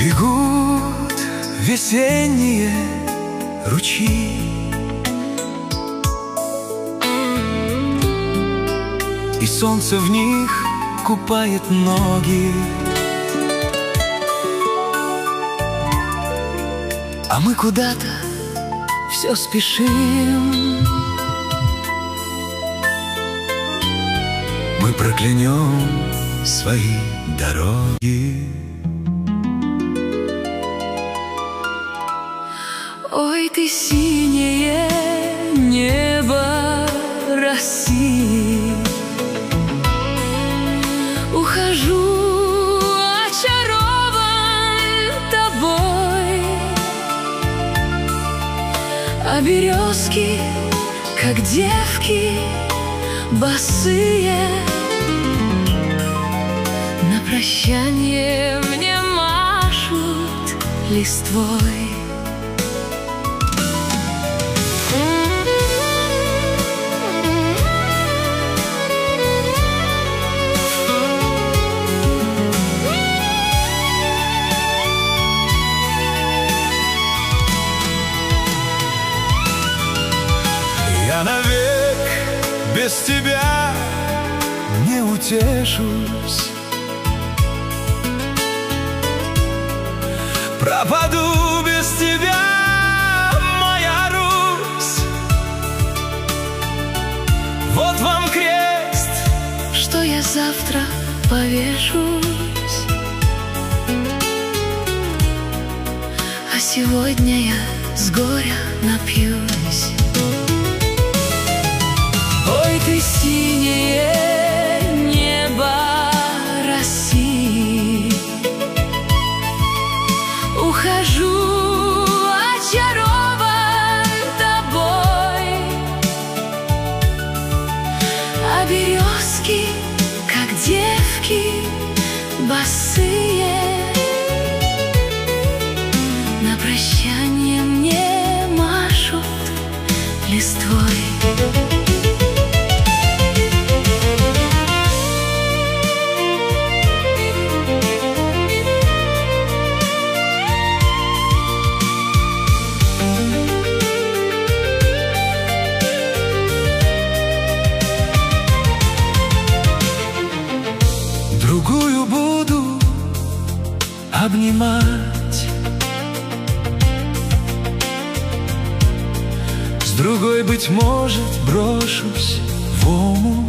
Бегут весенние ручьи, и солнце в них купает ноги. А мы куда-то все спешим. Мы проклянем свои дороги. Ой, ты синее небо России, ухожу, очарован тобой. А березки, как девки босые, на прощанье мне машут листвой. Я навек без тебя не утешусь, пропаду без тебя, моя Русь. Вот вам крест, что я завтра повешусь, а сегодня я с горя напьюсь. Ой, ты синее небо России, ухожу, очарован тобой. А березки, как девки босые, на прощанье мне машут листвой. другую буду обнимать, с другой, быть может, брошусь в омут.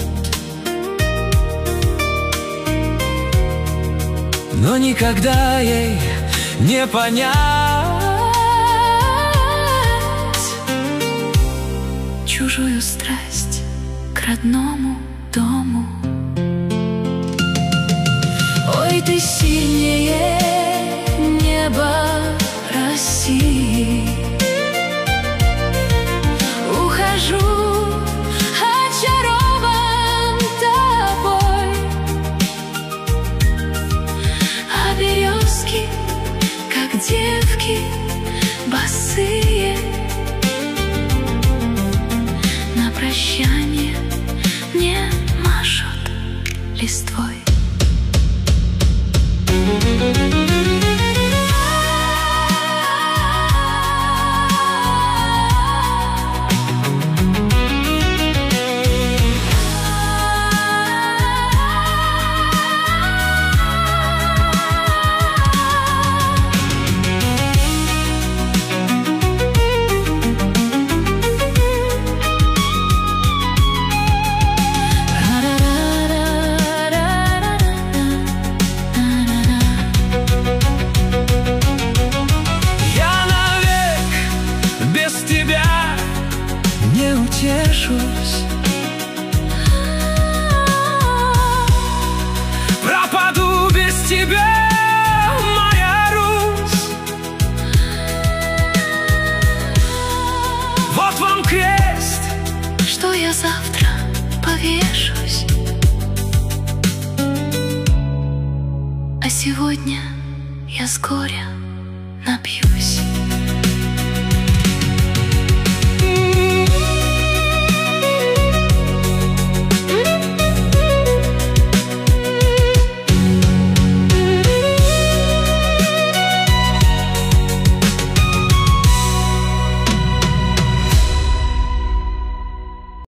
Но никогда ей не понять чужую страсть к родному дому. Ой, ты синее небо России, ухожу, очарован тобой. А березки, как девки босые, на прощанье мне машут листвой. Утешусь, пропаду без тебя, моя Русь. Вот вам крест, что я завтра повешусь, а сегодня я с горя